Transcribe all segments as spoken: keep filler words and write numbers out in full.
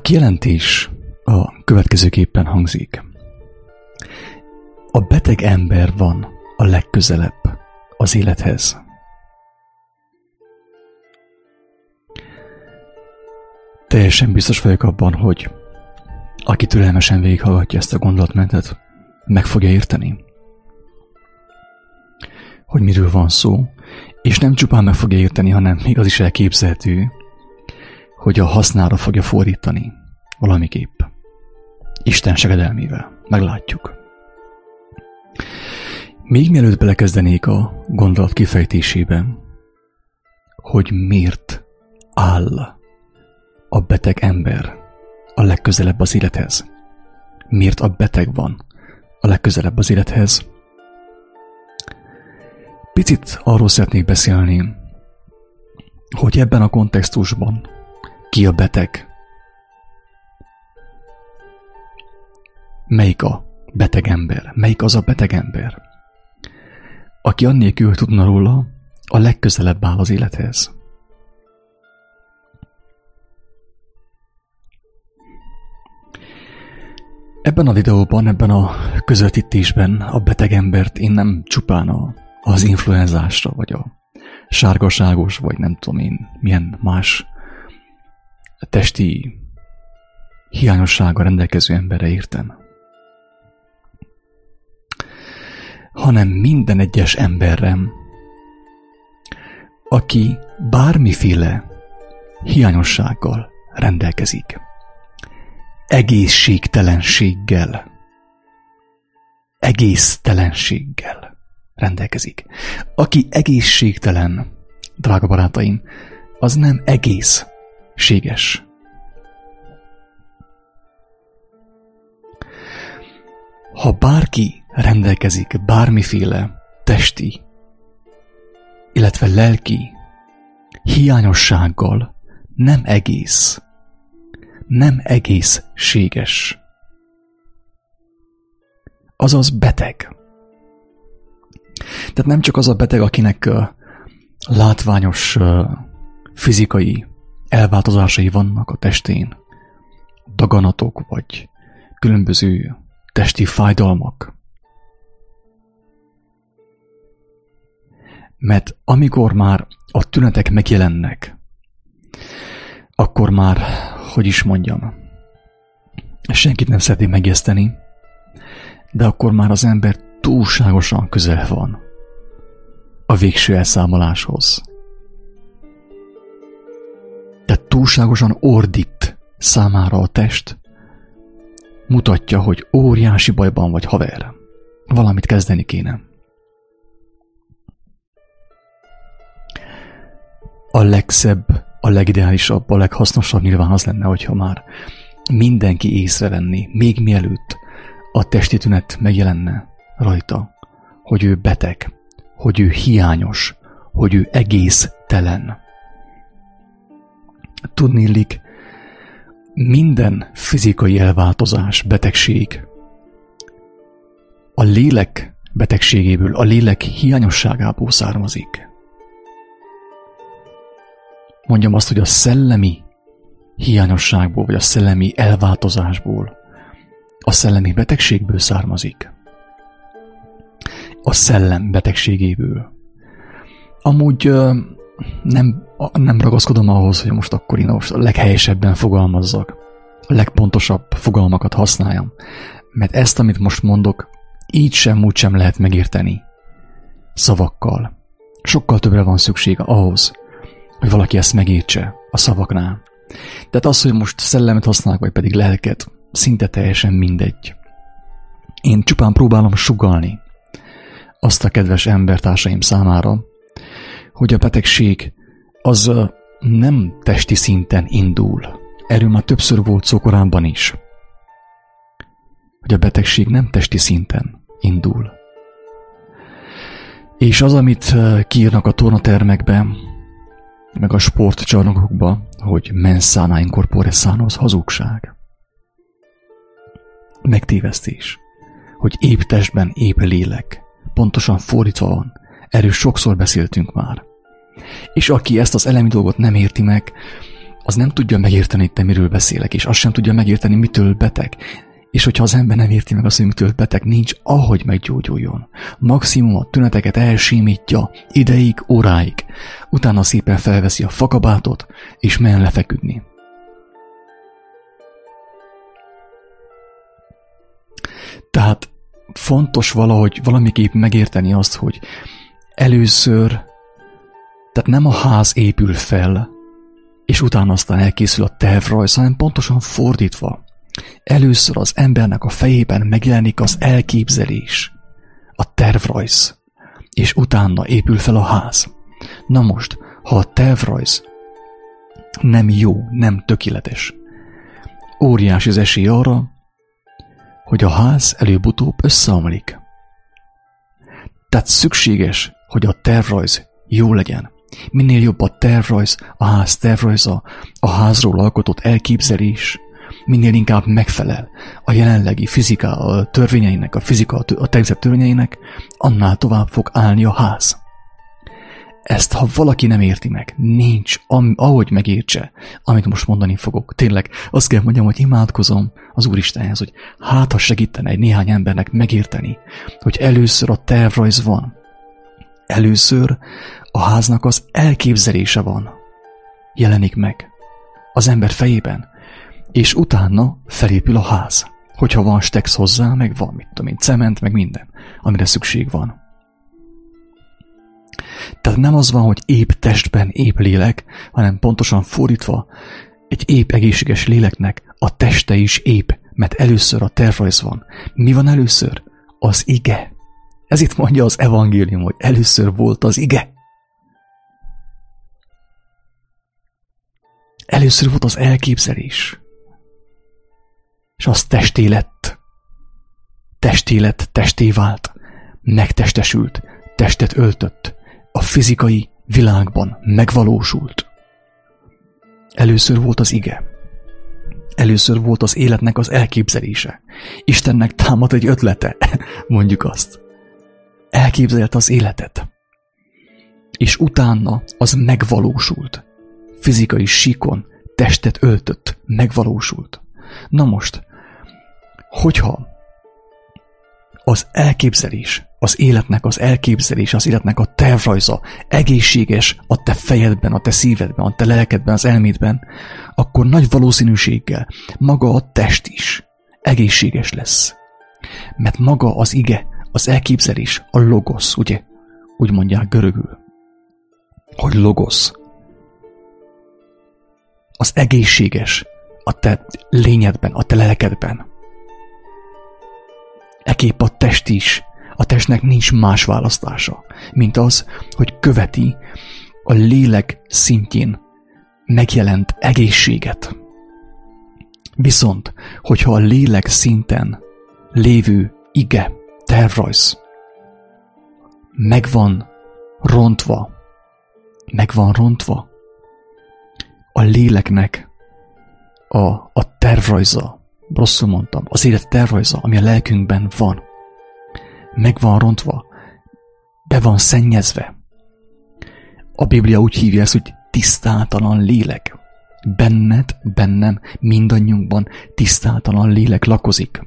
kijelentés a következőképpen hangzik. A beteg ember van a legközelebb az élethez. Teljesen biztos vagyok abban, hogy aki türelmesen végighallgatja ezt a gondolatmenetet, meg fogja érteni, hogy miről van szó, és nem csupán meg fogja érteni, hanem még az is elképzelhető, hogy a hasznára fogja fordítani valamiképp. Isten segedelmével. Meglátjuk. Még mielőtt belekezdenék a gondolat kifejtésébe, hogy miért áll a beteg ember a legközelebb az élethez. Miért a beteg van a legközelebb az élethez? Picit arról szeretnék beszélni, hogy ebben a kontextusban ki a beteg? Melyik a beteg ember? Melyik az a beteg ember, aki annélkül tudna róla, a legközelebb áll az élethez? Ebben a videóban, ebben a közvetítésben a beteg embert én nem csupán a, az influenzásra, vagy a sárgaságos, vagy nem tudom én, milyen más testi hiányossággal rendelkező emberre értem, hanem minden egyes emberre, aki bármiféle hiányossággal rendelkezik, egészségtelenséggel, egésztelenséggel rendelkezik. Aki egészségtelen, drága barátaim, az nem egészséges. Ha bárki rendelkezik bármiféle testi, illetve lelki hiányossággal, nem egész, nem egészséges. Azaz beteg. Tehát nem csak az a beteg, akinek uh, látványos uh, fizikai elváltozásai vannak a testén, daganatok vagy különböző testi fájdalmak. Mert amikor már a tünetek megjelennek, akkor már, hogy is mondjam, senkit nem szeretné megijeszteni, de akkor már az ember túlságosan közel van a végső elszámoláshoz. Tehát túlságosan ordít számára a test, mutatja, hogy óriási bajban vagy, haver. Valamit kezdeni kéne. A legszebb, a legideálisabb, a leghasznosabb nyilván az lenne, hogyha már mindenki észrevenni, még mielőtt a testi tünet megjelenne rajta, hogy ő beteg, hogy ő hiányos, hogy ő egésztelen. Tudniillik, minden fizikai elváltozás, betegség a lélek betegségéből, a lélek hiányosságából származik. Mondjam azt, hogy a szellemi hiányosságból, vagy a szellemi elváltozásból, a szellemi betegségből származik. A szellem betegségéből. Amúgy nem, nem ragaszkodom ahhoz, hogy most akkor én most a leghelyesebben fogalmazzak, a legpontosabb fogalmakat használjam, mert ezt, amit most mondok, így sem, úgy sem lehet megérteni szavakkal. Sokkal többre van szüksége ahhoz, hogy valaki ezt megértse a szavaknál. Tehát az, hogy most szellemet használok, vagy pedig lelket, szinte teljesen mindegy. Én csupán próbálom sugallni azt a kedves embertársaim számára, hogy a betegség az nem testi szinten indul. Erről már többször volt szó korábban is. Hogy a betegség nem testi szinten indul. És az, amit kiírnak a tornatermekbe, meg a sportcsarnokokba, hogy mens sana in corpore sano, az hazugság. Megtévesztés. Hogy épp testben épp lélek. Pontosan fordítva van. Erről sokszor beszéltünk már. És aki ezt az elemi dolgot nem érti meg, az nem tudja megérteni, te miről beszélek, és azt sem tudja megérteni, mitől beteg. És hogyha az ember nem érti meg azt, hogy mitől beteg, nincs ahogy meggyógyuljon. Maximum a tüneteket elsimítja ideig, óráig. Utána szépen felveszi a fakabátot, és menjen lefeküdni. Tehát fontos valahogy valamiképp megérteni azt, hogy először, tehát nem a ház épül fel, és utána aztán elkészül a tervrajz, hanem pontosan fordítva. Először az embernek a fejében megjelenik az elképzelés, a tervrajz, és utána épül fel a ház. Na most, ha a tervrajz nem jó, nem tökéletes, óriási az esély arra, hogy a ház előbb-utóbb összeomlik. Tehát szükséges, hogy a tervrajz jó legyen. Minél jobb a tervrajz, a ház tervrajza, a házról alkotott elképzelés, minél inkább megfelel a jelenlegi fizika a törvényeinek, a fizika a természet törvényeinek, annál tovább fog állni a ház. Ezt, ha valaki nem érti meg, nincs, am, ahogy megértse, amit most mondani fogok. Tényleg azt kell mondjam, hogy imádkozom az Úristenhez, hogy hát ha segítene egy néhány embernek megérteni, hogy először a tervrajz van. Először a háznak az elképzelése van. Jelenik meg az ember fejében, és utána felépül a ház. Hogyha van stex hozzá, meg van, mit tudom én, cement, meg minden, amire szükség van. Tehát nem az van, hogy épp testben épp lélek, hanem pontosan fordítva, egy épp egészséges léleknek a teste is épp, mert először a tervrajz van. Mi van először? Az ige. Ez itt mondja az evangélium, hogy először volt az ige. Először volt az elképzelés. És az testé lett. Testé lett, testé vált. Megtestesült, testet öltött. A fizikai világban megvalósult. Először volt az ige. Először volt az életnek az elképzelése. Istennek támad egy ötlete, mondjuk azt. Elképzelte az életet. És utána az megvalósult. Fizikai síkon testet öltött, megvalósult. Na most, hogyha az elképzelés, az életnek az elképzelés, az életnek a tervrajza egészséges a te fejedben, a te szívedben, a te lelkedben, az elmédben, akkor nagy valószínűséggel maga a test is egészséges lesz. Mert maga az ige, az elképzelés, a logosz, ugye? Úgy mondják görögül, hogy logosz. Az egészséges a te lényedben, a te lelkedben. Ekképp a test is, a testnek nincs más választása, mint az, hogy követi a lélek szintjén megjelent egészséget. Viszont, hogyha a lélek szinten lévő ige, tervrajz megvan rontva, megvan rontva, a léleknek a, a tervrajza, rosszul mondtam, az élet tervrajza, ami a lelkünkben van, meg van rontva, be van szennyezve. A Biblia úgy hívja ezt, hogy tisztátalan lélek. Benned, bennem, mindannyiunkban tisztátalan lélek lakozik.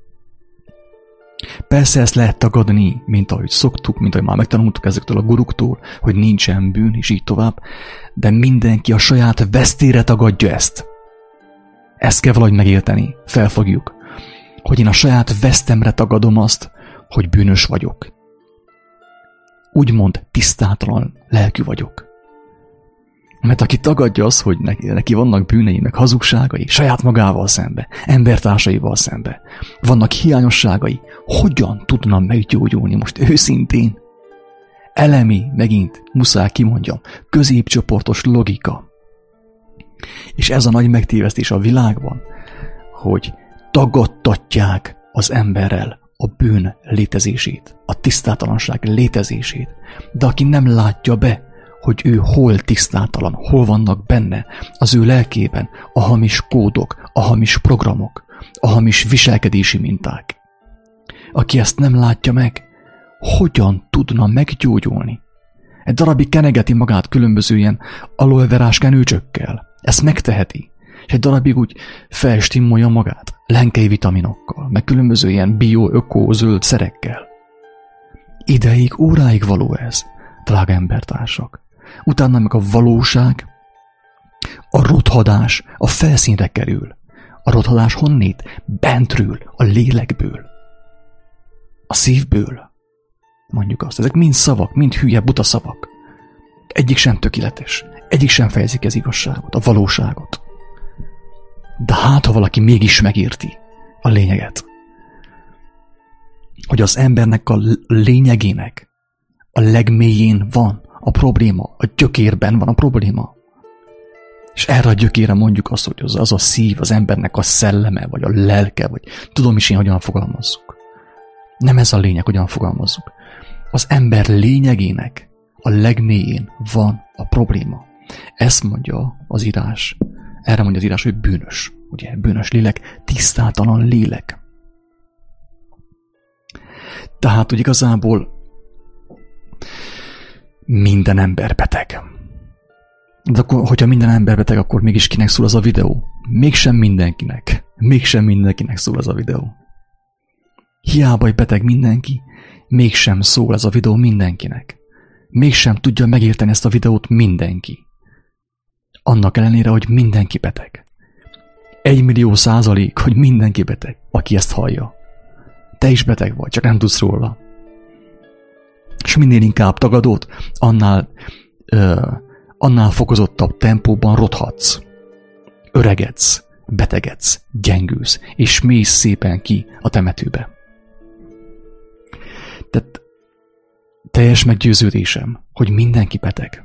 Persze ezt lehet tagadni, mint ahogy szoktuk, mint ahogy már megtanultuk ezektől a guruktól, hogy nincsen bűn, és így tovább, de mindenki a saját vesztére tagadja ezt. Ezt kell valahogy megérteni, felfogjuk, hogy én a saját vesztemre tagadom azt, hogy bűnös vagyok. Úgymond tisztátalan lelkű vagyok. Mert aki tagadja azt, hogy neki, neki vannak bűnei, meg hazugságai, saját magával szembe, embertársaival szembe, vannak hiányosságai, hogyan tudna meggyógyulni most őszintén? Elemi, megint muszáj kimondjam, középcsoportos logika. És ez a nagy megtévesztés a világban, hogy tagadtatják az emberrel a bűn létezését, a tisztátalanság létezését. De aki nem látja be, hogy ő hol tisztátalan, hol vannak benne az ő lelkében a hamis kódok, a hamis programok, a hamis viselkedési minták. Aki ezt nem látja meg, hogyan tudna meggyógyulni? Egy darabig kenegeti magát különböző ilyen aloeverás kenőcsökkel, Ezt megteheti. És egy darabig úgy felstimmolja magát, lenkei vitaminokkal, meg különböző ilyen bio, öko, zöld szerekkel. Ideig, óráig való ez, drága embertársak. Utána meg a valóság, a rothadás a felszínre kerül. A rothadás honnét? Bentről, a lélekből. A szívből. Mondjuk azt. Ezek mind szavak, mind hülye, buta szavak. Egyik sem tökéletes. Egyik sem fejezik az igazságot, a valóságot. De hát, ha valaki mégis megérti a lényeget, hogy az embernek a lényegének a legmélyén van a probléma, a gyökérben van a probléma. És erre a gyökére mondjuk azt, hogy az, az a szív, az embernek a szelleme, vagy a lelke, vagy tudom is én, hogyan fogalmazzuk. Nem ez a lényeg, hogyan fogalmazzuk. Az ember lényegének a legmélyén van a probléma. Ezt mondja az írás. Erre mondja az írás, hogy bűnös. Ugye, bűnös lélek, tisztátalan lélek. Tehát, hogy igazából minden ember beteg. De akkor, hogyha minden ember beteg, akkor mégis kinek szól az a videó? Mégsem mindenkinek. Mégsem mindenkinek szól az a videó. Hiába, hogy beteg mindenki, mégsem szól ez a videó mindenkinek. Mégsem tudja megérteni ezt a videót mindenki. Annak ellenére, hogy mindenki beteg. Egy millió százalék, hogy mindenki beteg, aki ezt hallja. Te is beteg vagy, csak nem tudsz róla. És minél inkább tagadod, annál, ö, annál fokozottabb tempóban rothadsz. Öregedsz, betegedsz, gyengülsz, és mész szépen ki a temetőbe. Tehát teljes meggyőződésem, hogy mindenki beteg.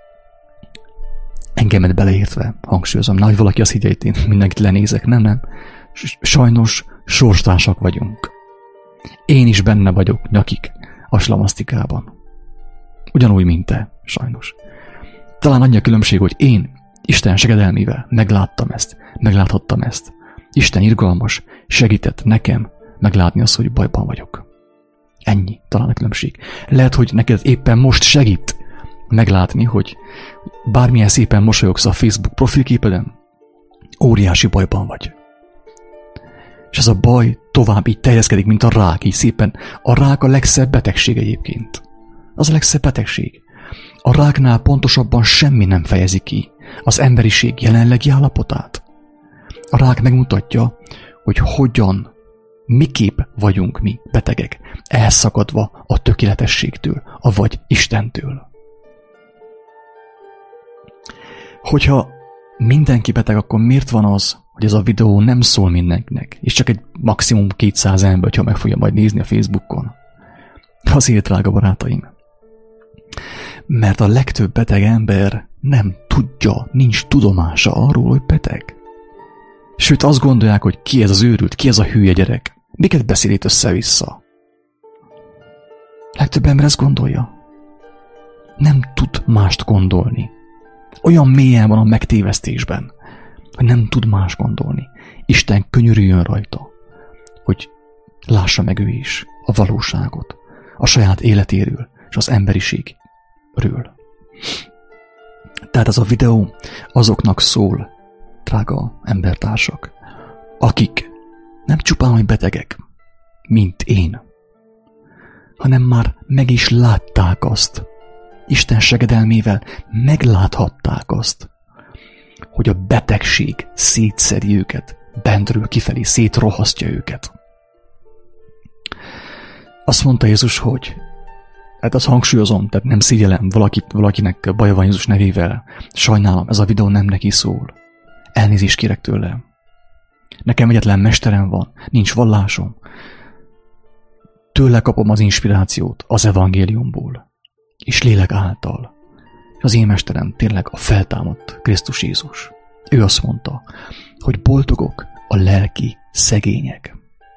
Engemet beleértve, hangsúlyozom, nagy valaki azt higgye, hogy én mindenkit lenézek. Nem, nem. Sajnos sorstársak vagyunk. Én is benne vagyok nyakig a slamasztikában. Ugyanúgy, mint te, sajnos. Talán annyi a különbség, hogy én Isten segedelmével megláttam ezt, megláthattam ezt. Isten irgalmas, segített nekem meglátni azt, hogy bajban vagyok. Ennyi, talán a különbség. Lehet, hogy neked éppen most segít meglátni, hogy bármilyen szépen mosolyogsz a Facebook profilképeden, óriási bajban vagy. És ez a baj tovább így terjeszkedik, mint a rák, így szépen. A rák a legszebb betegség egyébként. Az a legszebb betegség. A ráknál pontosabban semmi nem fejezi ki az emberiség jelenlegi állapotát. A rák megmutatja, hogy hogyan, miképp vagyunk mi betegek, elszakadva a tökéletességtől, avagy Istentől. Hogyha mindenki beteg, akkor miért van az, hogy ez a videó nem szól mindenkinek, és csak egy maximum kétszáz ember, hogyha meg fogja majd nézni a Facebookon? Azért, drága barátaim. Mert a legtöbb beteg ember nem tudja, nincs tudomása arról, hogy beteg. Sőt, azt gondolják, hogy ki ez az őrült, ki ez a hülye gyerek. Miket beszél itt össze-vissza? Legtöbb ember ezt gondolja. Nem tud mást gondolni. Olyan mélyen van a megtévesztésben, hogy nem tud más gondolni. Isten könyörüljön rajta, hogy lássa meg ő is a valóságot, a saját életéről és az emberiségről. Tehát ez a videó azoknak szól, drága embertársak, akik nem csupán hogy betegek, mint én, hanem már meg is látták azt, Isten segedelmével megláthatták azt, hogy a betegség szétszedi őket, bentről kifelé szétrohasztja őket. Azt mondta Jézus, hogy hát azt hangsúlyozom, tehát nem szégyellem valakit, valakinek baja van Jézus nevével. Sajnálom, ez a videó nem neki szól. Elnézést kérek tőle. Nekem egyetlen mesterem van, nincs vallásom. Tőle kapom az inspirációt az evangéliumból, és lélek által. Az én mesterem tényleg a feltámadt Krisztus Jézus. Ő azt mondta, hogy boldogok a lelki szegények.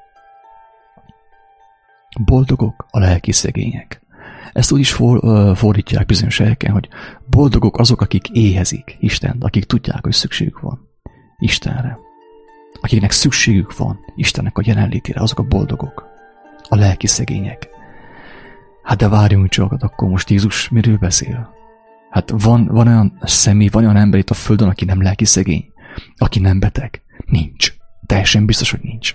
Boldogok a lelki szegények. Ezt úgy is for, uh, fordítják bizonyos helyeken, hogy boldogok azok, akik éhezik Istent, akik tudják, hogy szükségük van Istenre. Akiknek szükségük van Istennek a jelenlétére, azok a boldogok. A lelki szegények. Hát de várjunk csak, akkor most Jézus miről beszél? Hát van, van olyan személy, van olyan ember itt a földön, aki nem lelki szegény, aki nem beteg. Nincs. Teljesen biztos, hogy nincs.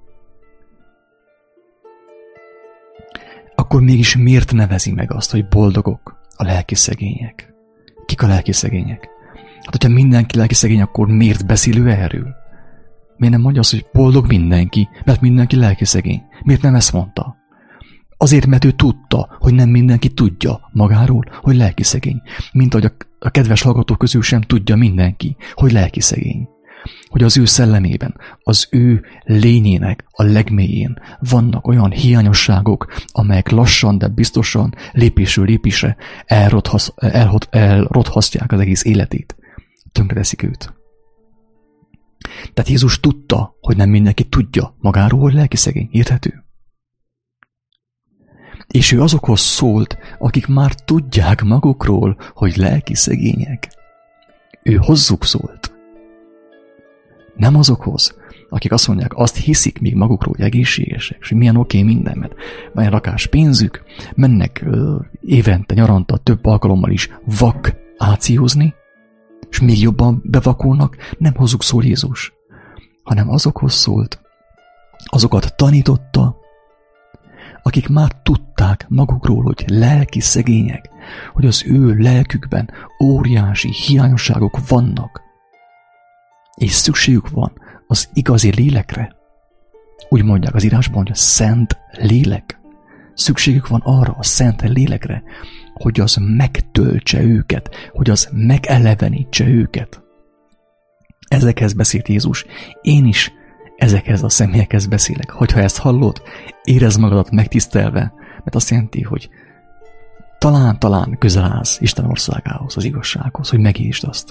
Akkor mégis miért nevezi meg azt, hogy boldogok a lelki szegények? Kik a lelki szegények? Hát, hogyha mindenki lelki szegény, akkor miért beszél ő erről? Miért nem mondja azt, hogy boldog mindenki, mert mindenki lelki szegény? Miért nem ezt mondta? Azért, mert ő tudta, hogy nem mindenki tudja magáról, hogy lelki szegény. Mint ahogy a, a kedves hallgatók közül sem tudja mindenki, hogy lelki szegény. Hogy az ő szellemében, az ő lényének a legmélyén vannak olyan hiányosságok, amelyek lassan, de biztosan, lépésről lépésre elrothasz, elrot, elrothasztják az egész életét. Tönkreteszik őt. Tehát Jézus tudta, hogy nem mindenki tudja magáról, hogy lelki szegény. Érthető? És ő azokhoz szólt, akik már tudják magukról, hogy lelki szegények. Ő hozzuk szólt. Nem azokhoz, akik azt mondják, azt hiszik még magukról, hogy egészségesek, és hogy milyen oké okay minden, mert van egy rakás pénzük, mennek ö, évente, nyaranta, több alkalommal is vak ációzni, és még jobban bevakulnak, nem hozzuk szól Jézus, hanem azokhoz szólt, azokat tanította, akik már tudták magukról, hogy lelki szegények, hogy az ő lelkükben óriási hiányosságok vannak, és szükségük van az igazi lélekre. Úgy mondják az írásban, hogy a szent lélek. Szükségük van arra a szent lélekre, hogy az megtöltse őket, hogy az megelevenítse őket. Ezekhez beszélt Jézus. Én is ezekhez a személyekhez beszélek. Hogyha ezt hallod, érezd magadat megtisztelve, mert azt jelenti, hogy talán-talán közel állsz Isten országához, az igazsághoz, hogy megértsd azt.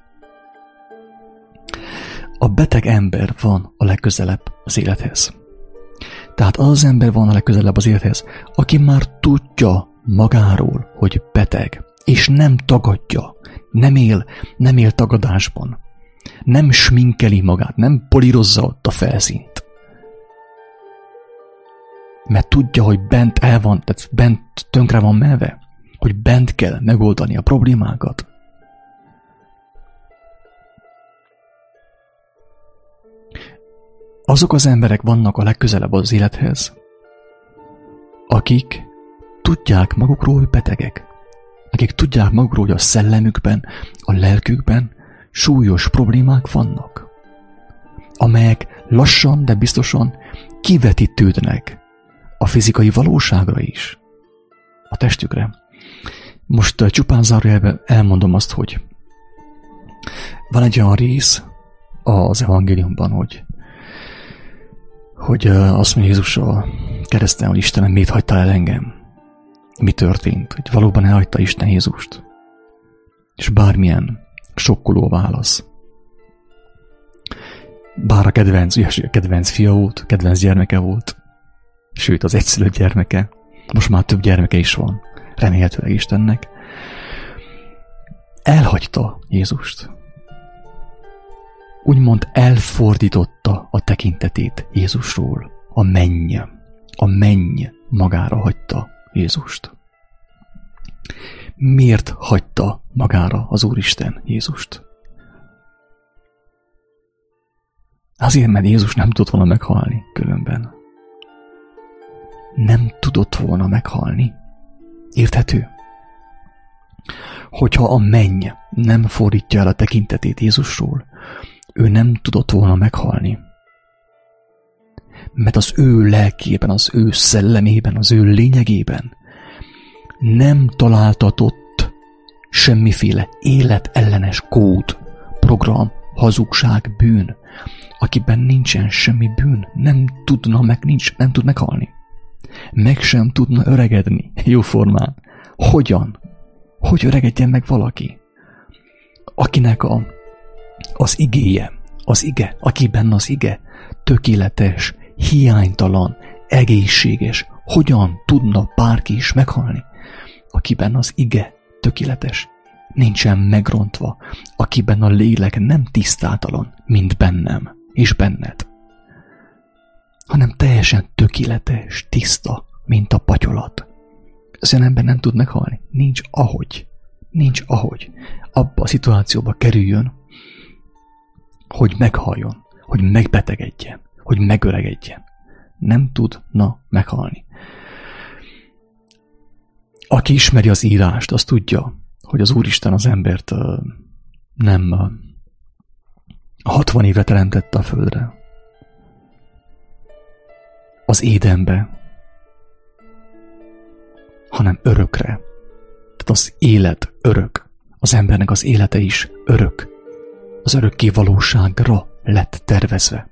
A beteg ember van a legközelebb az élethez. Tehát az az ember van a legközelebb az élethez, aki már tudja magáról, hogy beteg, és nem tagadja, nem él, nem él tagadásban, nem sminkeli magát, nem polírozza ott a felszínt. Mert tudja, hogy bent el van, tehát bent tönkre van menve, hogy bent kell megoldani a problémákat. Azok az emberek vannak a legközelebb az élethez, akik tudják magukról, hogy betegek. Akik tudják magukról, hogy a szellemükben, a lelkükben súlyos problémák vannak, amelyek lassan, de biztosan kivetítődnek a fizikai valóságra is, a testükre. Most csupán zárójelben elmondom azt, hogy van egy olyan rész az evangéliumban, hogy hogy azt mondja Jézus a kereszten, hogy Istenem, miért hagytál el engem? Mi történt? Hogy valóban elhagyta Isten Jézust? És bármilyen sokkoló válasz. Bár a kedvenc, a kedvenc fia volt, kedvenc gyermeke volt, sőt az egyszülött gyermeke, most már több gyermeke is van, remélhetőleg Istennek, elhagyta Jézust. Úgymond elfordította a tekintetét Jézusról. A menny, a menny magára hagyta Jézust. Miért hagyta magára az Úristen Jézust? Azért, mert Jézus nem tudott volna meghalni különben. Nem tudott volna meghalni. Érthető? Hogyha a menny nem fordítja el a tekintetét Jézusról, ő nem tudott volna meghalni. Mert az ő lelkében, az ő szellemében, az ő lényegében nem találtatott semmiféle életellenes kód, program, hazugság, bűn, akiben nincsen semmi bűn, nem tudna meg, nincs, nem tud meghalni. Meg sem tudna öregedni jóformán. Hogyan? Hogy öregedjen meg valaki? Akinek a, az igéje, az ige, akiben az ige tökéletes, hiánytalan, egészséges, hogyan tudna bárki is meghalni? Akiben az ige tökéletes, nincsen megrontva, akiben a lélek nem tisztátalan, mint bennem és benned, hanem teljesen tökéletes, tiszta, mint a patyolat. Az olyan ember nem tud meghalni. Nincs ahogy. Nincs ahogy abba a szituációba kerüljön, hogy meghaljon, hogy megbetegedjen, hogy megöregedjen. Nem tudna meghalni. Aki ismeri az írást, az tudja, hogy az Úristen az embert uh, nem uh, hatvan évre teremtette a földre. Az édenbe, hanem örökre. Tehát az élet örök. Az embernek az élete is örök. Az örökké valóságra lett tervezve.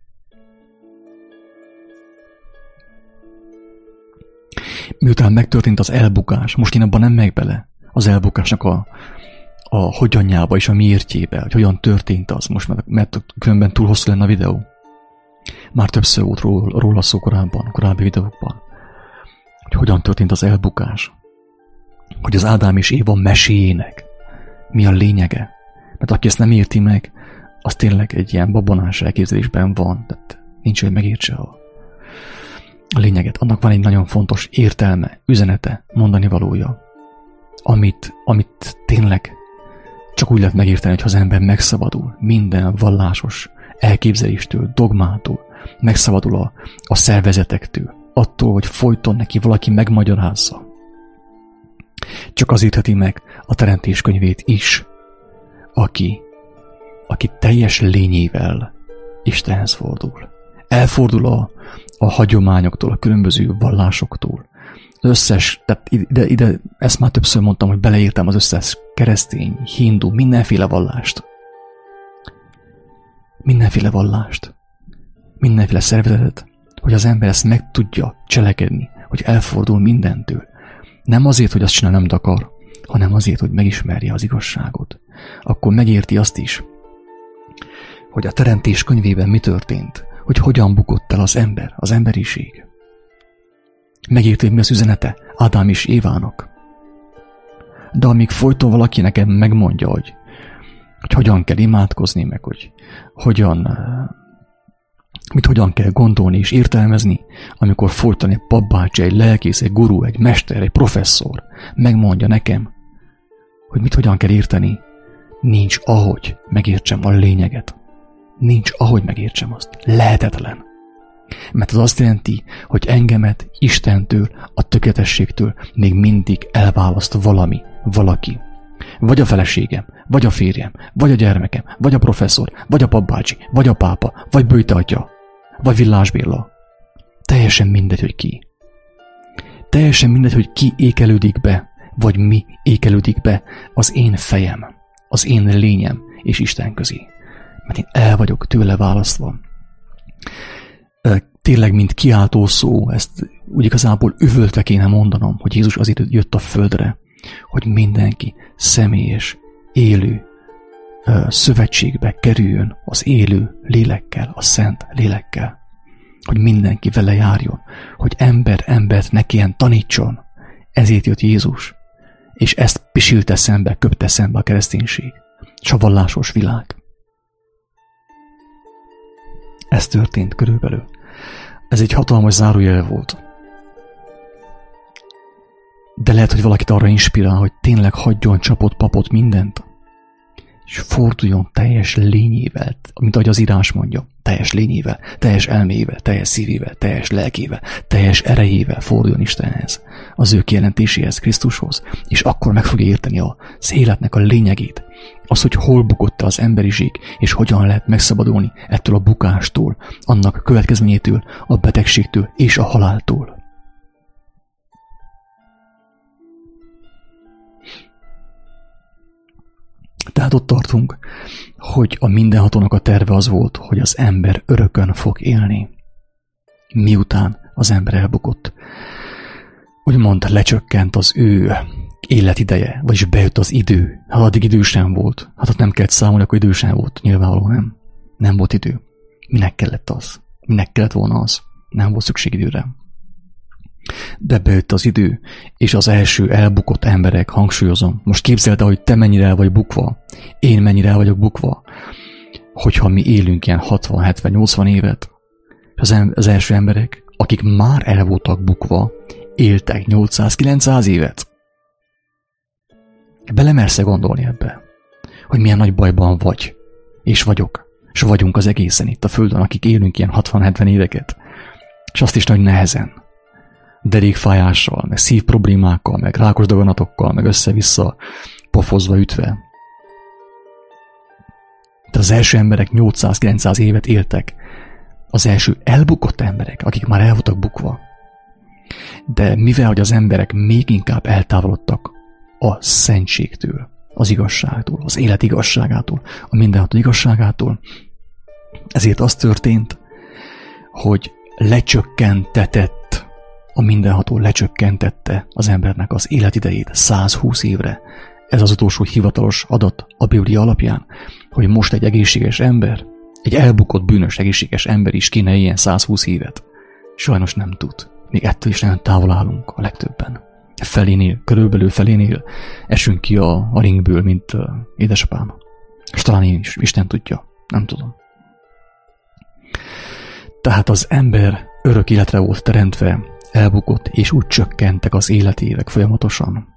Miután megtörtént az elbukás, most én abban nem megy bele az elbukásnak a, a hogyanjába és a miértjébe, hogy hogyan történt az, most mert, mert különben túl hosszú lenne a videó. Már többször volt róla, róla szó korábban, korábbi videókban, hogy hogyan történt az elbukás, hogy az Ádám és Éva meséjének mi a lényege. Mert aki ezt nem érti meg, az tényleg egy ilyen babonás elképzelésben van, tehát nincs, hogy megértse a, a lényeget. Annak van egy nagyon fontos értelme, üzenete, mondani valója, amit, amit tényleg csak úgy lehet megérteni, hogyha az ember megszabadul minden vallásos elképzeléstől, dogmától, megszabadul a, a szervezetektől, attól, hogy folyton neki valaki megmagyarázza. Csak az értheti meg a Teremtés könyvét is, aki, aki teljes lényével Istenhez fordul. Elfordul a, a hagyományoktól, a különböző vallásoktól. Az összes, tehát ide, ide, ezt már többször mondtam, hogy beleírtam az összes keresztény, hindu, mindenféle vallást. Mindenféle vallást. Mindenféle szervezetet, hogy az ember ezt meg tudja cselekedni, hogy elfordul mindentől. Nem azért, hogy azt csinál, nem akar, hanem azért, hogy megismerje az igazságot. Akkor megérti azt is, hogy a Teremtés könyvében mi történt, hogy hogyan bukott el az ember, az emberiség. Megérti, hogy mi az üzenete Ádám és Évának. De amíg folyton valaki nekem megmondja, hogy, hogy hogyan kell imádkozni, meg hogy hogyan, mit hogyan kell gondolni és értelmezni, amikor folyton egy papbácsi, egy lelkész, egy guru, egy mester, egy professzor megmondja nekem, hogy mit hogyan kell érteni, nincs ahogy megértsem a lényeget. Nincs ahogy megértsem azt. Lehetetlen. Mert az azt jelenti, hogy engemet Istentől, a tökéletességtől még mindig elválaszt valami, valaki. Vagy a feleségem, vagy a férjem, vagy a gyermekem, vagy a professzor, vagy a papbácsi, vagy a pápa, vagy Böjte atya, vagy Villás Béla. Teljesen mindegy, hogy ki. Teljesen mindegy, hogy ki ékelődik be, vagy mi ékelődik be az én fejem, az én lényem és Isten közé. Mert én el vagyok tőle választva. Tényleg, mint kiáltó szó, ezt úgy igazából üvöltve kéne mondanom, hogy Jézus azért jött a földre, hogy mindenki személyes, élő szövetségbe kerüljön az élő lélekkel, a szent lélekkel. Hogy mindenki vele járjon, hogy ember embert ne kelljen tanítson. Ezért jött Jézus, és ezt pisilte szembe, köpte szembe a kereszténység, és a vallásos világ. Ez történt körülbelül. Ez egy hatalmas zárójel volt. De lehet, hogy valakit arra inspirál, hogy tényleg hagyjon csapot, papot, mindent, és forduljon teljes lényével, mint ahogy az írás mondja, teljes lényével, teljes elmével, teljes szívével, teljes lelkével, teljes erejével forduljon Istenhez, az ő kijelentéséhez, Krisztushoz, és akkor meg fogja érteni az életnek a lényegét, az, hogy hol bukott az emberiség, és hogyan lehet megszabadulni ettől a bukástól, annak a következményétől, a betegségtől és a haláltól. Tehát ott tartunk, hogy a mindenhatónak a terve az volt, hogy az ember örökön fog élni, miután az ember elbukott. Úgymond lecsökkent az ő életideje, vagyis bejött az idő. Ha addig idő sem volt, hát ott nem kellett számolni, akkor idő sem volt. Nyilvánvaló, nem? Nem volt idő. Minek kellett az? Minek kellett volna az? Nem volt szükség időre. De bejött az idő, és az első elbukott emberek, hangsúlyozom, most képzeld el, hogy te mennyire el vagy bukva, én mennyire el vagyok bukva, hogyha mi élünk ilyen hatvan, hetven, nyolcvan évet, és az, az első emberek, akik már el voltak bukva, éltek nyolcszáz, kilencszáz évet. Belemersz-e gondolni ebbe, hogy milyen nagy bajban vagy, és vagyok, és vagyunk az egészen itt a Földön, akik élünk ilyen hatvan-hetven éveket, és azt is nagy nehezen, derékfájással, meg szívproblémákkal, meg rákos daganatokkal, meg össze-vissza pofozva, ütve. De az első emberek nyolcszáz-kilencszáz évet éltek, az első elbukott emberek, akik már el voltak bukva. De mivel, hogy az emberek még inkább eltávolodtak a szentségtől, az igazságtól, az élet igazságától, a mindenható igazságától, ezért az történt, hogy lecsökkentetett, a mindenható lecsökkentette az embernek az életidejét százhúsz évre. Ez az utolsó hivatalos adat a Biblia alapján, hogy most egy egészséges ember, egy elbukott bűnös egészséges ember is kéne ilyen százhúsz évet. Sajnos nem tud. Még ettől is nagyon távol állunk a legtöbben. Felénél, körülbelül felénél esünk ki a, a ringből, mint uh, édesapám. És talán én is, Isten tudja, nem tudom. Tehát az ember örök életre volt teremtve, elbukott, és úgy csökkentek az életévek folyamatosan.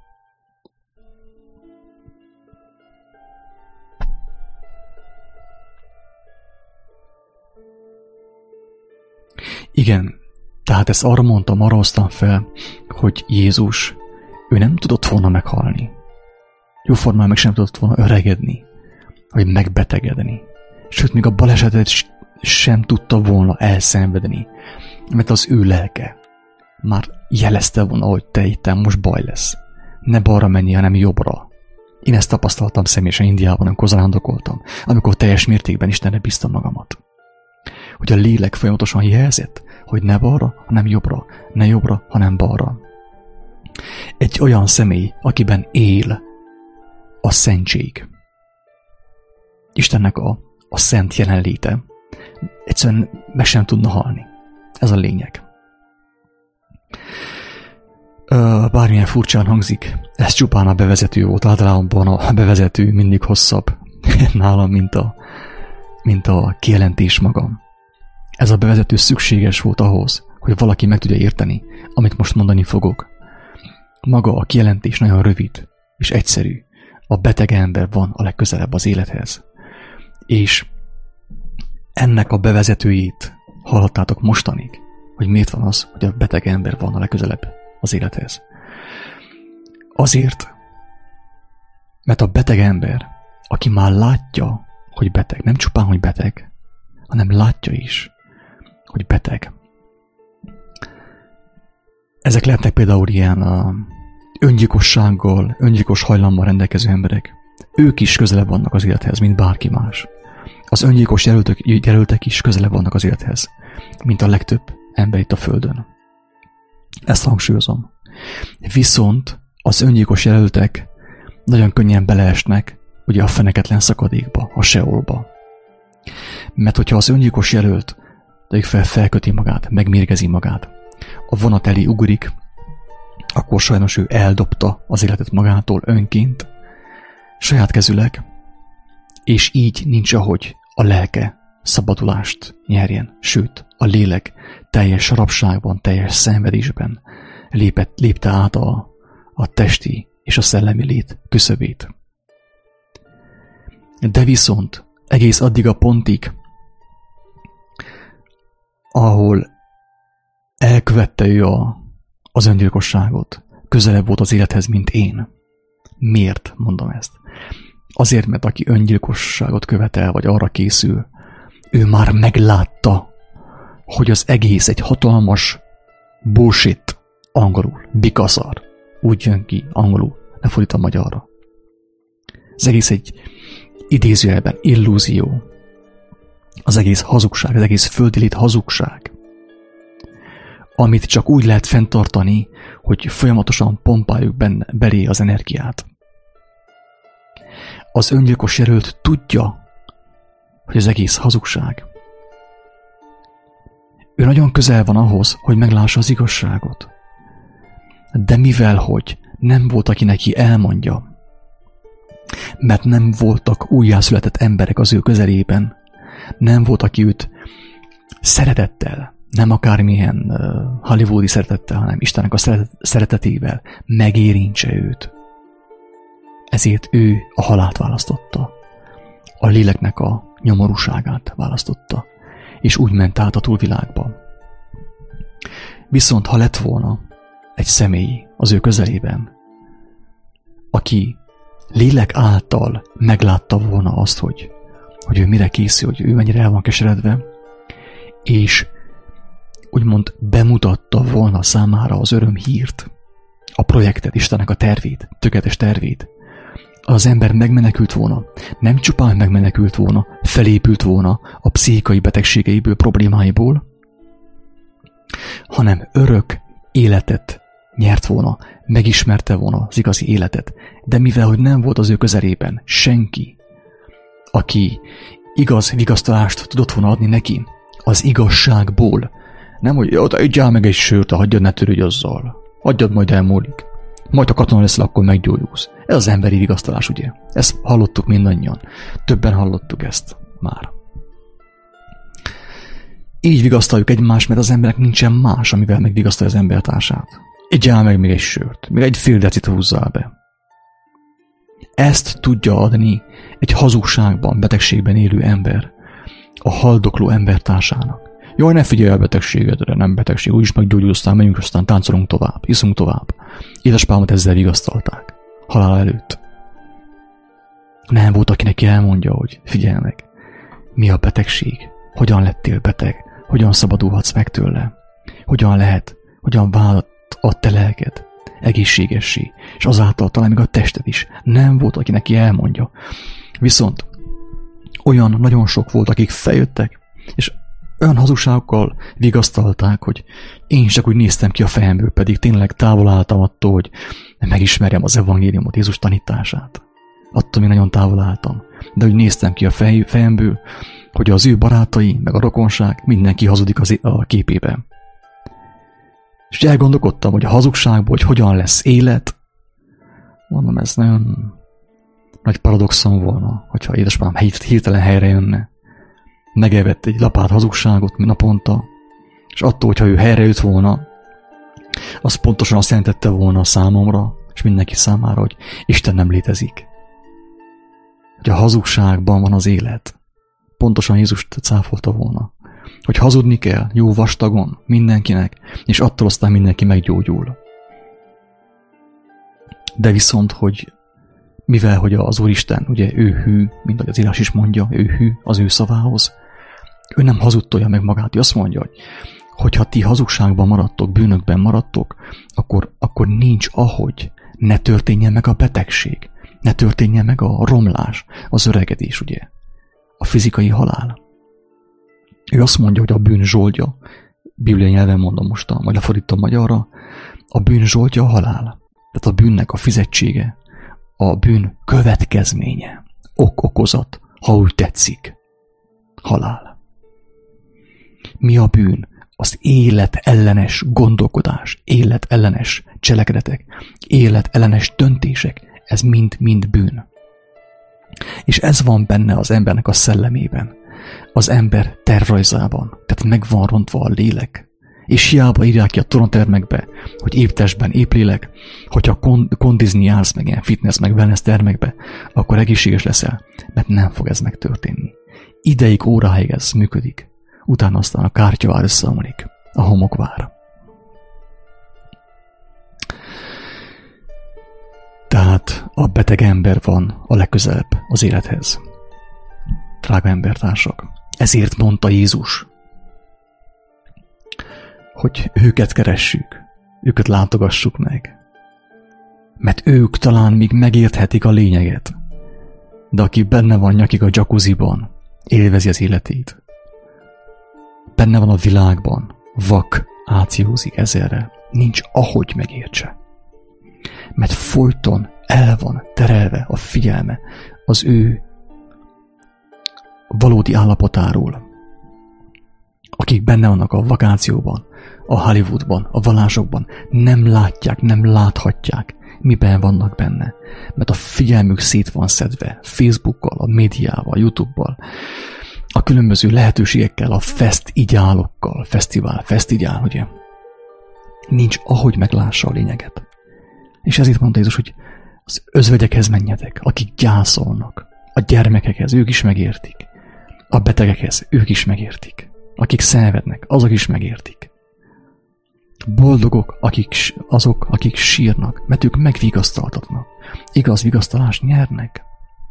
Igen, tehát ezt arra mondtam, arra hoztam fel, hogy Jézus, ő nem tudott volna meghalni. Jóformán meg sem tudott volna öregedni, vagy megbetegedni. Sőt, még a balesetet sem tudta volna elszenvedni, mert az ő lelke már jelezte volna, hogy te itt most baj lesz. Ne balra menni, hanem jobbra. Én ezt tapasztaltam személyesen Indiában, amikor zarándokoltam, amikor teljes mértékben Istenre bíztam magamat. Hogy a lélek folyamatosan jelzett, hogy ne balra, hanem jobbra, ne jobbra, hanem balra. Egy olyan személy, akiben él a szentség. Istennek a, a szent jelenléte egyszerűen meg sem tudna halni. Ez a lényeg. Bármilyen furcsán hangzik, ez csupán a bevezető volt. Általában a bevezető mindig hosszabb nálam, mint a, mint a kijelentés maga. Ez a bevezető szükséges volt ahhoz, hogy valaki meg tudja érteni, amit most mondani fogok. Maga a kijelentés nagyon rövid és egyszerű. A beteg ember van a legközelebb az élethez. És ennek a bevezetőjét hallhattátok mostanig, hogy miért van az, hogy a beteg ember van a legközelebb az élethez. Azért, mert a beteg ember, aki már látja, hogy beteg, nem csupán, hogy beteg, hanem látja is, hogy beteg. Ezek lehetnek például ilyen uh, öngyilkossággal, öngyilkos hajlammal rendelkező emberek. Ők is közelebb vannak az élethez, mint bárki más. Az öngyilkos jelöltök, jelöltek is közelebb vannak az élethez, mint a legtöbb ember itt a Földön. Ezt hangsúlyozom. Viszont az öngyilkos jelöltek nagyon könnyen beleesnek ugye a feneketlen szakadékba, a Seolba. Mert hogyha az öngyilkos jelölt tegyük fel, felköti magát, megmérgezi magát, a vonat elé ugrik, akkor sajnos ő eldobta az életet magától önként, saját kezüleg, és így nincs ahogy a lelke szabadulást nyerjen, sőt, a lélek teljes rabságban, teljes szenvedésben lépett, lépte át a, a testi és a szellemi lét küszöbét. De viszont egész addig a pontig, ahol elkövette ő a, az öngyilkosságot, közelebb volt az élethez, mint én. Miért mondom ezt? Azért, mert aki öngyilkosságot követel, vagy arra készül, ő már meglátta, hogy az egész egy hatalmas bullshit, angolul, bikaszar. Úgy jön ki angolul, ne fordítom magyarra. Az egész egy idézőjelben illúzió. Az egész hazugság, az egész földi lét hazugság, amit csak úgy lehet fenntartani, hogy folyamatosan pompáljuk benne, belé az energiát. Az öngyilkos jelölt tudja, hogy az egész hazugság. Ő nagyon közel van ahhoz, hogy meglássa az igazságot. De mivel, hogy nem volt, aki neki elmondja, mert nem voltak újjászületett emberek az ő közelében, nem volt, aki őt szeretettel, nem akármilyen uh, hollywoodi szeretettel, hanem Istennek a szeretetével megérintse őt. ezért ő a halált választotta. A léleknek a nyomorúságát választotta, és úgy ment át a túlvilágba. Viszont ha lett volna egy személy az ő közelében, aki lélek által meglátta volna azt, hogy, hogy ő mire készül, hogy ő mennyire el van keseredve, és úgymond bemutatta volna számára az örömhírt, a projektet, Istennek a tervét, tökéletes tervét, az ember megmenekült volna, nem csupán megmenekült volna, felépült volna a pszichikai betegségeiből, problémáiból, hanem örök életet nyert volna, megismerte volna az igazi életet. De mivel, hogy nem volt az ő közelében senki, aki igaz vigasztalást tudott volna adni neki, az igazságból, nem, hogy jó, te igyál meg egy sört, hagyjad, ne törődj azzal, hagyjad, majd elmúlik. Majd a katona leszel, akkor meggyógyulsz. Ez az emberi vigasztalás, ugye? Ezt hallottuk mindannyian. Többen hallottuk ezt már. Így vigasztaljuk egymást, mert az embernek nincsen más, amivel megvigasztalja az embertársát. Igyál meg még egy sört, még egy fél decit húzzál be. Ezt tudja adni egy hazugságban, betegségben élő ember a haldokló embertársának. Jaj, ne figyelj a betegségedre, nem betegség, úgyis meggyógyul, aztán megyünk, aztán táncolunk tovább, iszunk tovább. Édesapámat ezzel vigasztalták, halál előtt. Nem volt, aki neki elmondja, hogy figyelj meg, mi a betegség, hogyan lettél beteg, hogyan szabadulhatsz meg tőle, hogyan lehet, hogyan vált a te lelked egészségessé, és azáltal talán még a tested is. Nem volt, aki neki elmondja. Viszont olyan nagyon sok volt, akik feljöttek, és olyan hazugságokkal vigasztalták, hogy én csak úgy néztem ki a fejemből, pedig tényleg távol álltam attól, hogy megismerjem az evangéliumot, Jézus tanítását. Attól még nagyon távol álltam. De úgy néztem ki a fej, fejemből, hogy az ő barátai, meg a rokonság, mindenki hazudik az, a képében. És elgondolkodtam, hogy a hazugságból, hogy hogyan lesz élet. Mondom, ez nagyon nagy paradoxon volna, hogyha édesapám hirtelen helyre jönne. Megevett egy lapát hazugságot naponta, és attól, hogyha ő helyre jött volna, az pontosan azt jelentette volna számomra, és mindenki számára, hogy Isten nem létezik. Hogy a hazugságban van az élet. Pontosan Jézust cáfolta volna. Hogy hazudni kell, jó vastagon, mindenkinek, és attól aztán mindenki meggyógyul. De viszont, hogy mivel, hogy az Úristen, ugye ő hű, mint ahogy az írás is mondja, ő hű az ő szavához, ő nem hazudtolja meg magát, ő azt mondja, hogy hogyha ti hazugságban maradtok, bűnökben maradtok, akkor, akkor nincs ahogy ne történjen meg a betegség, ne történjen meg a romlás, az öregedés, ugye, a fizikai halál. Ő azt mondja, hogy a bűn zsoldja, bibliai nyelven mondom most, majd lefordítom magyarra, a bűn zsoldja a halál. Tehát a bűnnek a fizetsége, a bűn következménye, ok-okozat, ha úgy tetszik, halál. Mi a bűn? Az életellenes gondolkodás, életellenes cselekedetek, életellenes döntések, ez mind-mind bűn. És ez van benne az embernek a szellemében, az ember tervrajzában, tehát meg van rontva a lélek. És hiába írják ki a tornatermekbe, hogy épp testben, épp lélek, hogyha kondizni jársz meg ilyen fitness, meg wellness termekbe, akkor egészséges leszel, mert nem fog ez megtörténni. Ideig, óráig ez működik, utána aztán a kártyavár összeomlik, a homokvár. Tehát a beteg ember van a legközelebb az élethez. Drága embertársak, ezért mondta Jézus, hogy őket keressük, őket látogassuk meg. Mert ők talán még megérthetik a lényeget, de aki benne van nyakig a jacuzziban, élvezi az életét. Benne van a világban, vak, ációzik ezerre, nincs ahogy megértse. Mert folyton el van terelve a figyelme az ő valódi állapotáról. Akik benne vannak a vakációban, a Hollywoodban, a vallásokban, nem látják, nem láthatják, miben vannak benne. Mert a figyelmük szét van szedve Facebookkal, a médiával, a YouTube-bal, a különböző lehetőségekkel, a fesztigyálokkal, fesztivál, fesztigyál, ugye? Nincs ahogy meglássa a lényeget. És ezért mondta Jézus, hogy Az özvegyekhez menjetek, akik gyászolnak. A gyermekekhez, ők is megértik. A betegekhez, ők is megértik. Akik szenvednek, azok is megértik. Boldogok akik, azok, akik sírnak, mert ők megvigasztaltatnak. Igaz vigasztalást nyernek.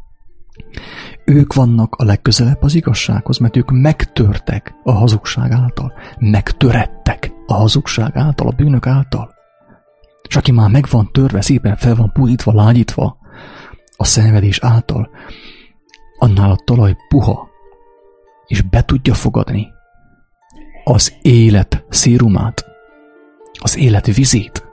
Ők vannak a legközelebb az igazsághoz, mert ők megtörtek a hazugság által. Megtörettek a hazugság által, a bűnök által. És aki már meg van törve, szépen fel van púdítva, lágyítva a szenvedés által, annál a talaj puha, és be tudja fogadni az élet szérumát, az élet vizét.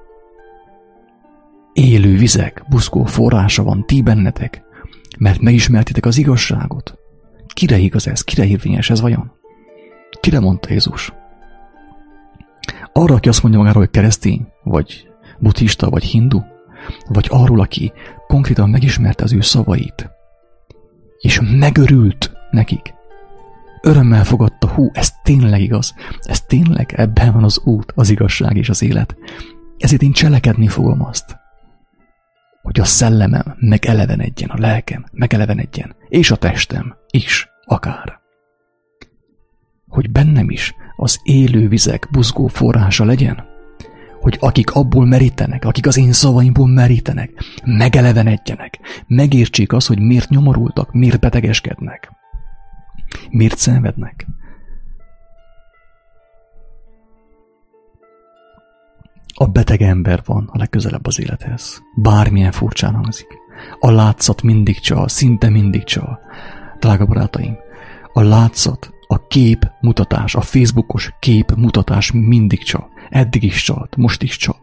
Élő vizek, buzgó forrása van ti bennetek, mert megismertitek az igazságot. Kire igaz ez? Kire érvényes ez vajon? Kire mondta Jézus? Arra, aki azt mondja magáról, hogy keresztény, vagy buddhista, vagy hindu, vagy arról, aki konkrétan megismerte az ő szavait, és megörült nekik. Örömmel fogadta, hú, ez tényleg igaz, ez tényleg ebben van az út, az igazság és az élet. Ezért én cselekedni fogom azt, hogy a szellemem megelevenedjen, a lelkem megelevenedjen, és a testem is, akár. Hogy bennem is az élő vizek buzgó forrása legyen, hogy akik abból merítenek, akik az én szavaimból merítenek, megelevenedjenek, megértsék azt, hogy miért nyomorultak, miért betegeskednek, miért szenvednek. A beteg ember van a legközelebb az élethez. Bármilyen furcsán hangzik. A látszat mindig csal, szinte mindig csal. Drága barátaim, a látszat, a kép mutatás, a Facebookos kép mutatás mindig csal. Eddig is csalt, most is csal.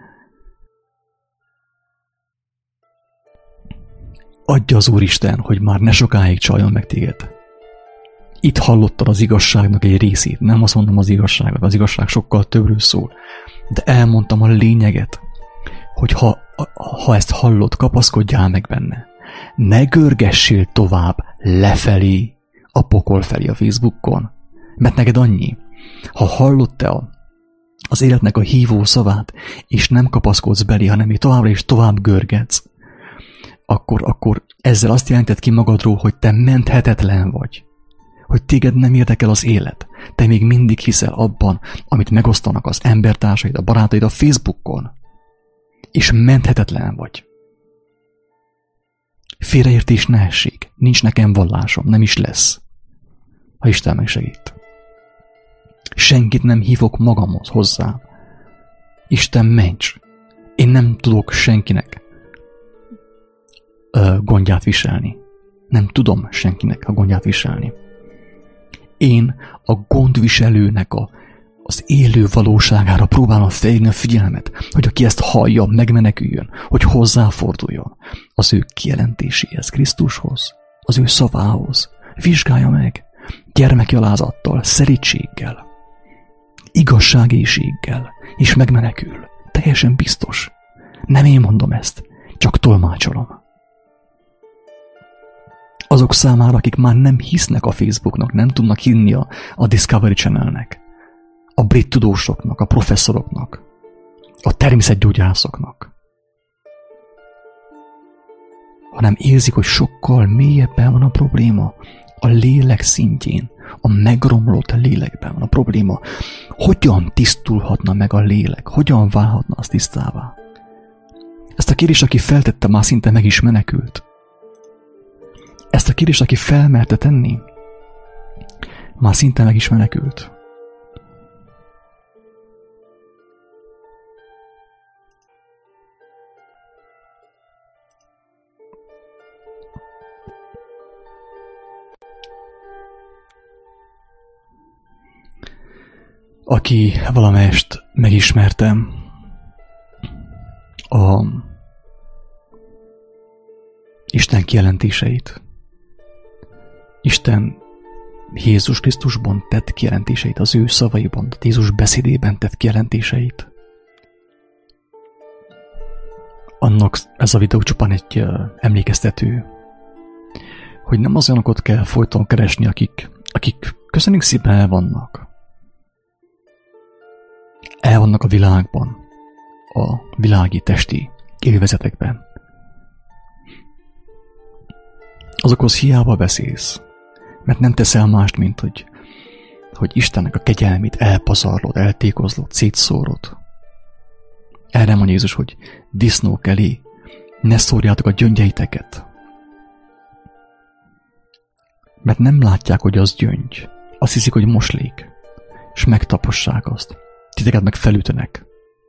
Adja az Úristen, hogy már ne sokáig csaljon meg téged. Itt hallottad az igazságnak egy részét. Nem azt mondom az igazságot, az igazság sokkal többről szól. De elmondtam a lényeget, hogy ha, ha ezt hallod, kapaszkodjál meg benne. Ne görgessél tovább lefelé, a pokol felé a Facebookon. Mert neked annyi. Ha hallod te a, az életnek a hívó szavát, és nem kapaszkodsz belé, hanem még továbbra is tovább görgetsz, akkor, akkor ezzel azt jelented ki magadról, hogy te menthetetlen vagy. Hogy téged nem érdekel az élet. Te még mindig hiszel abban, amit megosztanak az embertársaid, a barátaid a Facebookon. És menthetetlen vagy. Félreértés ne essék. Nincs nekem vallásom, nem is lesz. Ha Isten megsegít. Senkit nem hívok magamhoz hozzá. Isten ments. Én nem tudok senkinek ö, gondját viselni. Nem tudom senkinek a gondját viselni. Én a gondviselőnek a, az élő valóságára próbálom felhívni a figyelmet, hogy aki ezt hallja, megmeneküljön, hogy hozzáforduljon az ő kijelentéséhez, Krisztushoz, az ő szavához. Vizsgálja meg gyermeki alázattal, szerítséggel, igazságéséggel, és megmenekül. Teljesen biztos. Nem én mondom ezt, csak tolmácsolom. Azok számára, akik már nem hisznek a Facebooknak, nem tudnak hinni a, a Discovery Channelnek, a brit tudósoknak, a professzoroknak, a természetgyógyászoknak, hanem érzik, hogy sokkal mélyebben van a probléma, a lélek szintjén, a megromlott lélekben van a probléma. Hogyan tisztulhatna meg a lélek? Hogyan válhatna az tisztává? Ezt a kérdést, aki feltette, már szinte meg is menekült. Ezt a kérdést, aki felmerte tenni, már szinte meg is menekült. Aki valamelyest megismertem a Isten kijelentéseit, Isten Jézus Krisztusban tett kijelentéseit, az ő szavaiban, Jézus beszédében tett kijelentéseit. Annak ez a videó csupán egy uh, emlékeztető, hogy nem az olyanokat kell folyton keresni, akik, akik köszönjük szépen el vannak. El vannak a világban, a világi testi élvezetekben. azokhoz hiába beszélsz, mert nem teszel mást, mint hogy, hogy Istennek a kegyelmét elpazarlod, eltékozlod, szétszórod. Erre mondja Jézus, hogy disznók elé ne szórjátok a gyöngyeiteket. Mert nem látják, hogy az gyöngy. Azt hiszik, hogy moslék, és megtapossák azt. Titeket meg felütenek.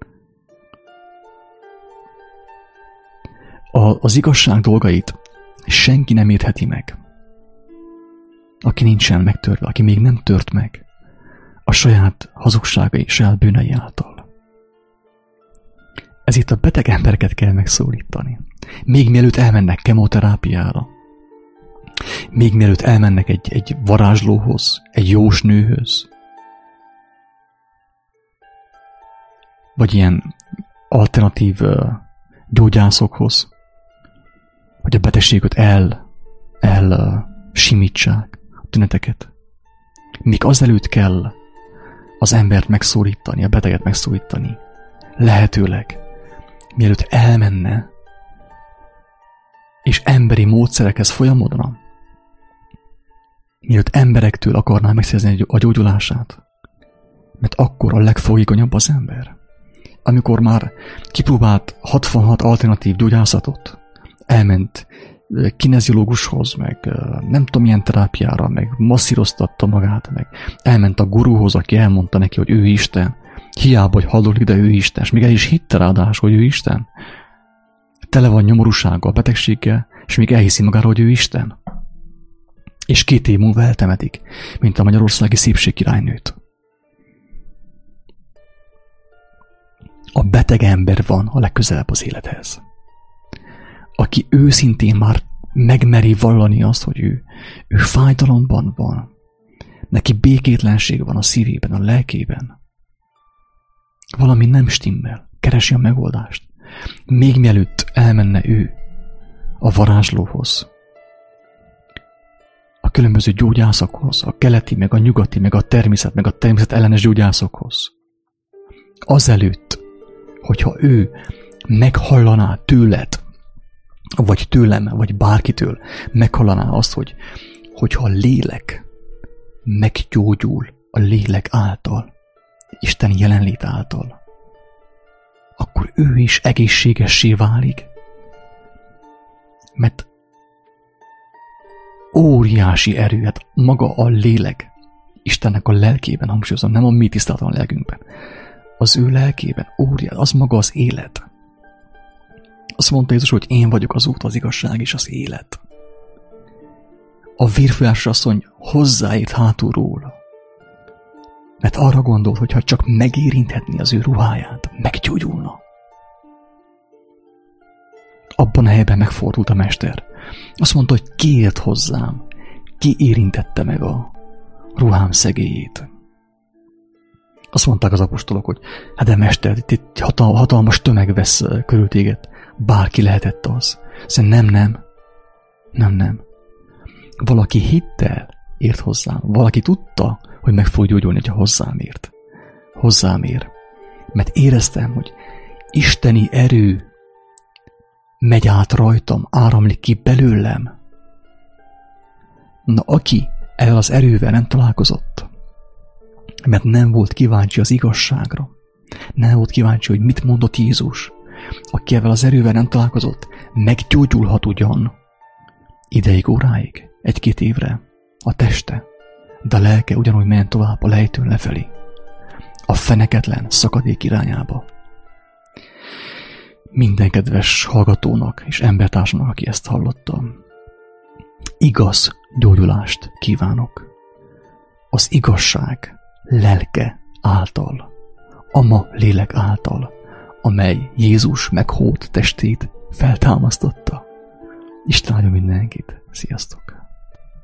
A, az igazság dolgait senki nem értheti meg. Aki nincsen megtörve, aki még nem tört meg a saját hazugságai, saját bűnei által. Ezért a beteg embereket kell megszólítani. Még mielőtt elmennek kemoterápiára, még mielőtt elmennek egy, egy varázslóhoz, egy jósnőhöz, vagy ilyen alternatív uh, gyógyászokhoz, hogy a betegséget el, el uh, simítsák a tüneteket. Még azelőtt kell az embert megszólítani, a beteget megszólítani. Lehetőleg, mielőtt elmenne, és emberi módszerekhez folyamodna, mielőtt emberektől akarná megszerzni a gyógyulását, mert akkor a legfogékonyabb az ember. Amikor már kipróbált hatvanhat alternatív gyógyászatot, elment kineziológushoz, meg nem tudom milyen terápiára, meg masszíroztatta magát, meg elment a guruhoz, aki elmondta neki, hogy ő Isten, hiába, hogy hallodik, de ő Isten, és még el is hitte ráadásul, hogy ő Isten. Tele van nyomorúsággal, betegséggel, és még elhiszi magára, hogy ő Isten. És két év múlva eltemetik, mint a magyarországi szépségkirálynőt. A beteg ember van a legközelebb az élethez. Aki őszintén már megmeri vallani azt, hogy ő, ő fájdalomban van. Neki békétlenség van a szívében, a lelkében. Valami nem stimmel, keresi a megoldást. Még mielőtt elmenne ő a varázslóhoz, a különböző gyógyászokhoz, a keleti, meg a nyugati, meg a természet, meg a természet ellenes gyógyászokhoz. Azelőtt, hogyha ő meghallaná tőled, vagy tőlem, vagy bárkitől meghallaná azt, hogy hogyha a lélek meggyógyul a lélek által, Isten jelenlét által, akkor ő is egészségessé válik. Mert óriási erő, hát maga a lélek, Istennek a lelkében, hangsúlyozom, nem a mi tisztátalan lelkünkben, az ő lelkében, óriási, az maga az élet. Azt mondta Jézus, hogy én vagyok az út, az igazság és az élet. A vérfolyásos asszony hozzáért hátulról, mert arra gondolt, hogy ha csak megérinthetné az ő ruháját, meggyógyulna. Abban a helyben megfordult a mester. Azt mondta, hogy ki ért hozzám, ki érintette meg a ruhám szegélyét. Azt mondták az apostolok, hogy hát de mester, itt, itt hatal, hatalmas tömeg vesz körül téged. Bárki lehetett az. Szerintem nem, nem. Nem, nem. Valaki hittel ért hozzám. Valaki tudta, hogy meg fog gyógyulni, hogyha hozzám ért. Hozzám ér. Mert éreztem, hogy isteni erő megy át rajtam, áramlik ki belőlem. Na, aki ezzel az erővel nem találkozott, mert nem volt kíváncsi az igazságra, nem volt kíváncsi, hogy mit mondott Jézus, aki ezzel az erővel nem találkozott, meggyógyulhat ugyan ideig, óráig, egy-két évre a teste, de a lelke ugyanúgy menjen tovább a lejtőn lefelé, a feneketlen szakadék irányába. Minden kedves hallgatónak és embertársnak, aki ezt hallotta, igaz gyógyulást kívánok. Az igazság lelke által, ama lélek által, amely Jézus meghót testét feltámasztotta. Isten áldja mindenkit. Sziasztok!